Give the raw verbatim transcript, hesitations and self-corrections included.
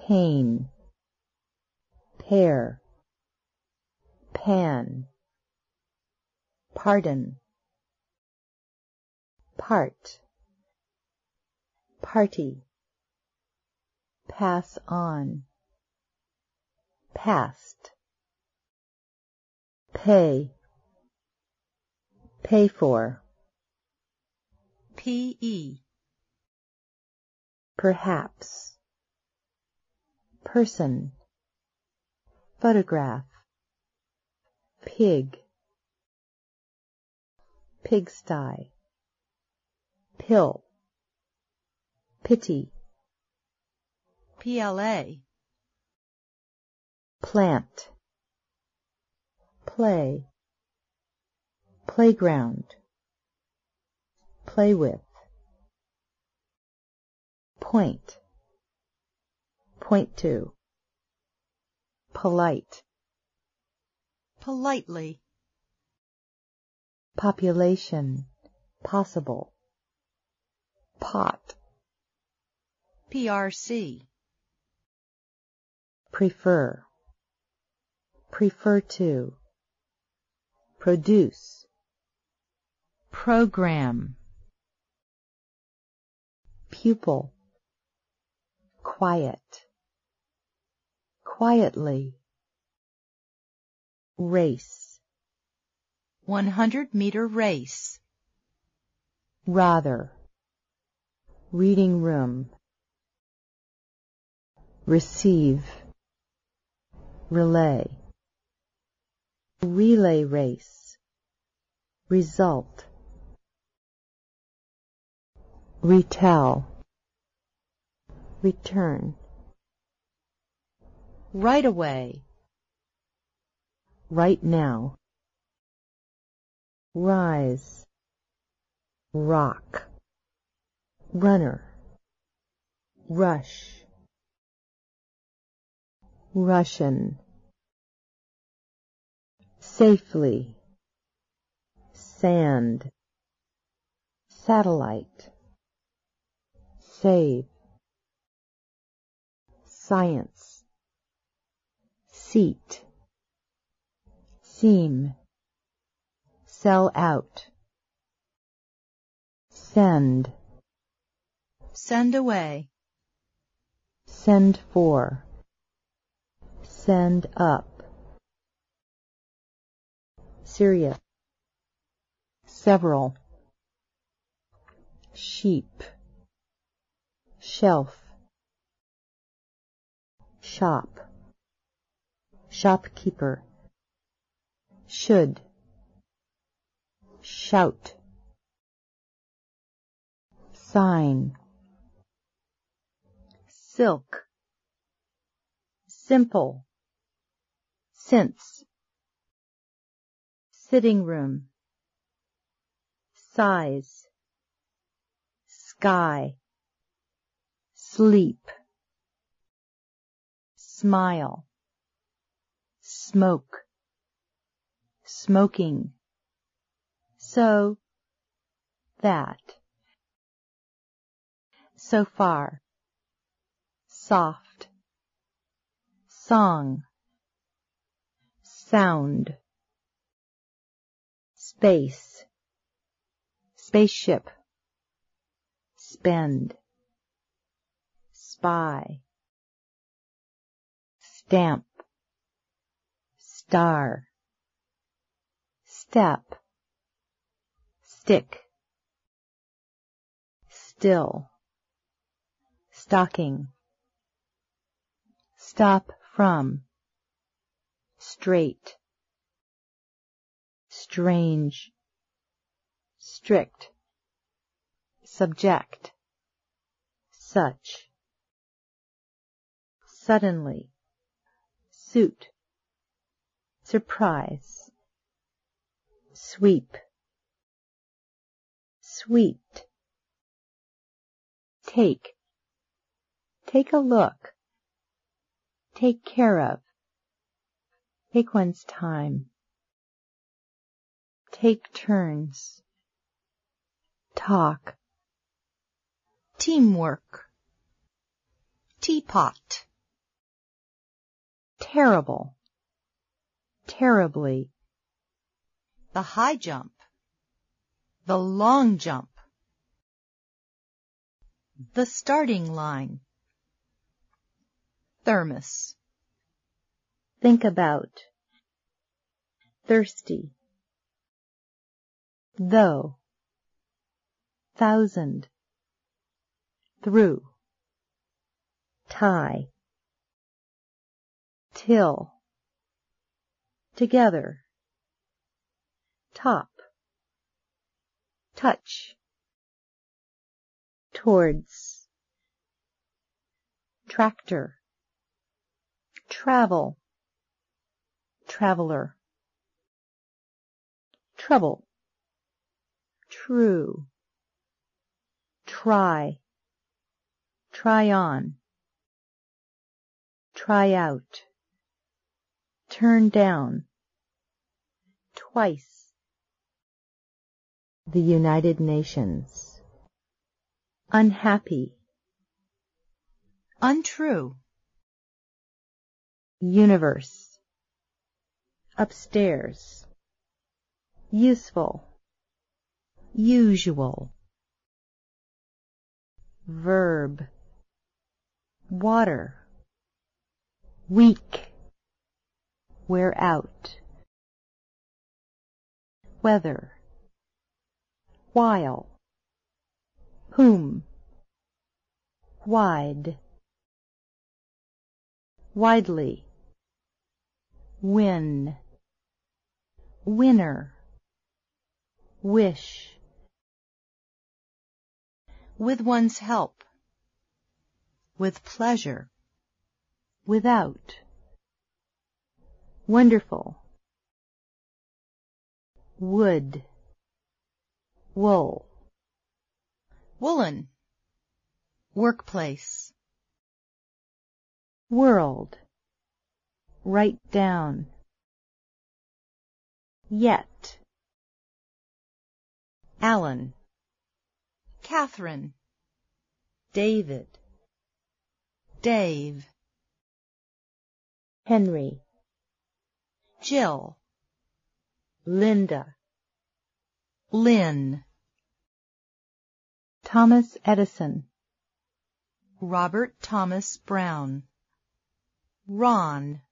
pain, pair, pan, pardon, part, party, pass on, past, pay, pay for, P-E, perhaps, person, photograph, pig, pigsty, pill, pity, P-L-A, plant, play, playground, play with, point, point to, polite, politely, population, possible, pot, P R C, prefer, prefer to, produce, program, pupil, quiet, quietly, race, one hundred meter race, rather, reading room, receive, relay, relay race, result, retell, return, right away, right now, rise, rock, runner, rush, Russian, safely, sand, satellite, save, science, seat, seam, sell out, send, send away, send for, send up, Syria, several, sheep, shelf, shop, shopkeeper, should, shout, sign, silk, simple, since, sitting room, size, sky, sleep, smile, smoke, smoking, so, that, so far, soft, song, sound, space, spaceship, spend, spy, stamp, star, step, stick, still, stocking, stop from, straight, strange, strict, subject, such, suddenly, suit, surprise, sweep, sweet, take, take a look, take care of, take one's time, take turns, talk, teamwork, teapot, terrible, terribly. The high jump. The long jump. The starting line. Thermos. Think about. Thirsty. Though. Thousand. Through. Tie. Till. Together. Top. Touch. Towards. Tractor. Travel. Traveler. Trouble. True. Try. Try on. Try out. Turn down. Twice. The United Nations. Unhappy. Untrue. Universe. Upstairs. Useful. Usual. Verb. Water. Week. Wear out. Weather. While. Whom. Wide. Widely. Win. Winner. Wish. With one's help. With pleasure. Without. Wonderful. Wood. Wool. Woolen. Workplace. World. Write down. Yet. Alan. Catherine. David. Dave. Henry. Jill. Linda. Lynn. Thomas Edison. Robert Thomas Brown. Ron.